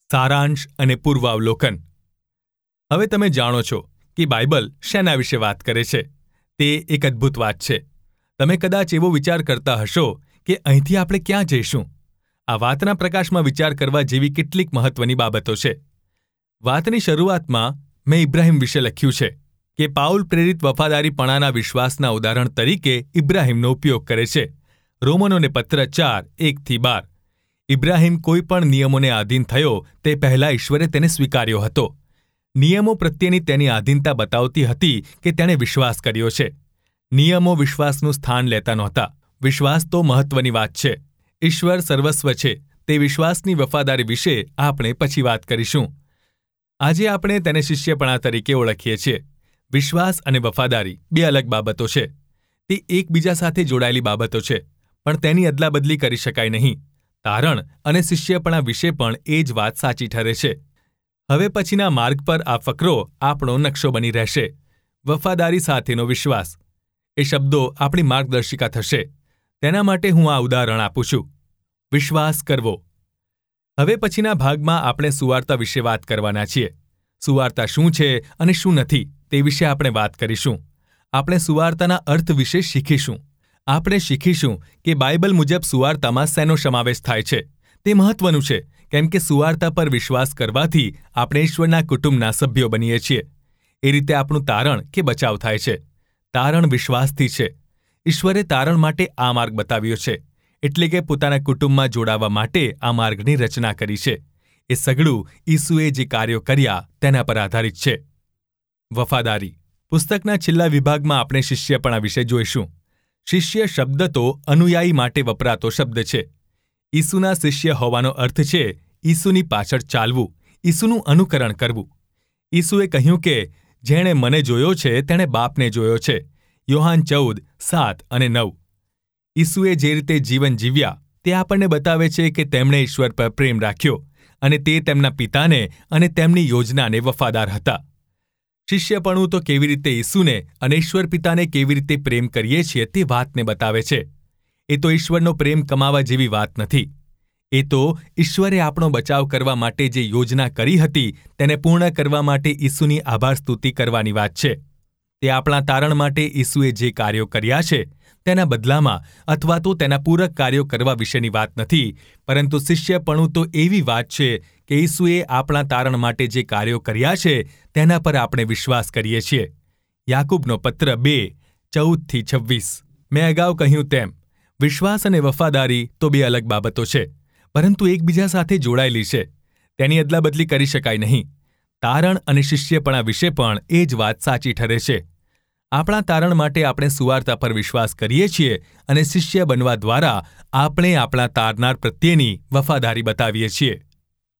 સારાંશ અને પૂર્વાવલોકન. હવે તમે જાણો છો કે બાઇબલ શેના વિશે વાત કરે છે. તે એક અદ્ભુત વાત છે. તમે કદાચ એવો વિચાર કરતા હશો કે અહીંથી આપણે ક્યાં જઈશું. આ વાતના પ્રકાશમાં વિચાર કરવા જેવી કેટલીક મહત્વની બાબતો છે. વાતની શરૂઆતમાં મેં ઇબ્રાહિમ વિશે લખ્યું છે કે પાઉલ પ્રેરિત વફાદારીપણાના વિશ્વાસના ઉદાહરણ તરીકે ઇબ્રાહિમનો ઉપયોગ કરે છે. રોમનોને પત્ર 4:1-12. ઇબ્રાહિમ કોઈ પણ નિયમોને આધીન થયો તે પહેલાં ઈશ્વરે તેને સ્વીકાર્યો હતો. નિયમો પ્રત્યેની તેની આધીનતા બતાવતી હતી કે તેણે વિશ્વાસ કર્યો છે. નિયમો વિશ્વાસનું સ્થાન લેતા નહોતા. વિશ્વાસ તો મહત્વની વાત છે. ઈશ્વર સર્વસ્વ છે તે વિશ્વાસની વફાદારી વિશે આપણે પછી વાત કરીશું. આજે આપણે તેને શિષ્યપણા તરીકે ઓળખીએ છીએ. વિશ્વાસ અને વફાદારી બે અલગ બાબતો છે. તે એકબીજા સાથે જોડાયેલી બાબતો છે, પણ તેની અદલાબદલી કરી શકાય નહીં. તારણ અને શિષ્યપણા વિશે પણ એ જ વાત સાચી ઠરે છે. હવે પછીના માર્ગ પર આ ફકરો આપણો નકશો બની રહેશે. વફાદારી સાથેનો વિશ્વાસ. એ શબ્દો આપણી માર્ગદર્શિકા થશે. તેના માટે હું આ ઉદાહરણ આપું છું. વિશ્વાસ કરવો. હવે પછીના ભાગમાં આપણે સુવાર્તા વિશે વાત કરવાના છીએ. સુવાર્તા શું છે અને શું નથી તે વિશે આપણે વાત કરીશું. આપણે સુવાર્તાના અર્થ વિશે શીખીશું. આપણે શીખીશું કે બાઇબલ મુજબ સુવાર્તામાં શેનો સમાવેશ થાય છે. તે મહત્વનું છે, કેમ કે સુવાર્તા પર વિશ્વાસ કરવાથી આપણે ઈશ્વરના કુટુંબના સભ્યો બનીએ છીએ. એ રીતે આપણું તારણ કે બચાવ થાય છે. તારણ વિશ્વાસથી છે. ઈશ્વરે તારણ માટે આ માર્ગ બતાવ્યો છે, એટલે કે પોતાના કુટુંબમાં જોડાવા માટે આ માર્ગની રચના કરી છે. એ સઘળું ઈસુએ જે કાર્યો કર્યા તેના પર આધારિત છે. વફાદારી. પુસ્તકના છેલ્લા વિભાગમાં આપણે શિષ્યપણા વિશે જોઈશું. શિષ્ય શબ્દ તો અનુયાયી માટે વપરાતો શબ્દ છે. ઈસુના શિષ્ય હોવાનો અર્થ છે ઈસુની પાછળ ચાલવું, ઈસુનું અનુકરણ કરવું. ઈસુએ કહ્યું કે જેણે મને જોયો છે તેણે બાપને જોયો છે. યોહાન 14:7-9. ઈસુએ જે રીતે જીવન જીવ્યા તે આપણને બતાવે છે કે તેમણે ઈશ્વર પર પ્રેમ રાખ્યો અને તે તેમના પિતાને અને તેમની યોજનાને વફાદાર હતા. શિષ્યપણું તો કેવી રીતે ઈસુને અને ઈશ્વર પિતાને કેવી રીતે પ્રેમ કરીએ છીએ તે વાતને બતાવે છે. એ તો ઈશ્વરનો પ્રેમ કમાવા જેવી વાત નથી. એ તો ઈશ્વરે આપણો બચાવ કરવા માટે જે યોજના કરી હતી તેને પૂર્ણ કરવા માટે ઈસુની આભાર સ્તુતિ કરવાની વાત છે. તે આપણા તારણ માટે ઈસુએ જે કાર્યો કર્યા છે તેના બદલામાં અથવા તો તેના પૂરક કાર્યો કરવા વિશેની વાત નથી, પરંતુ શિષ્યપણું તો એવી વાત છે કે ઈસુએ આપણા તારણ માટે જે કાર્યો કર્યા છે તેના પર આપણે વિશ્વાસ કરીએ છીએ. યાકૂબનો પત્ર 2:14-26. મેં અગાઉ કહ્યું તેમ વિશ્વાસ અને વફાદારી તો બે અલગ બાબતો છે, પરંતુ એકબીજા સાથે જોડાયેલી છે. તેની અદલાબદલી કરી શકાય નહીં. તારણ અને શિષ્યપણા વિશે પણ એ જ વાત સાચી ઠરે છે. આપણા તારણ માટે આપણે સુવાર્તા પર વિશ્વાસ કરીએ છીએ અને શિષ્ય બનવા દ્વારા આપણે આપણા તારનાર પ્રત્યેની વફાદારી બતાવીએ છીએ.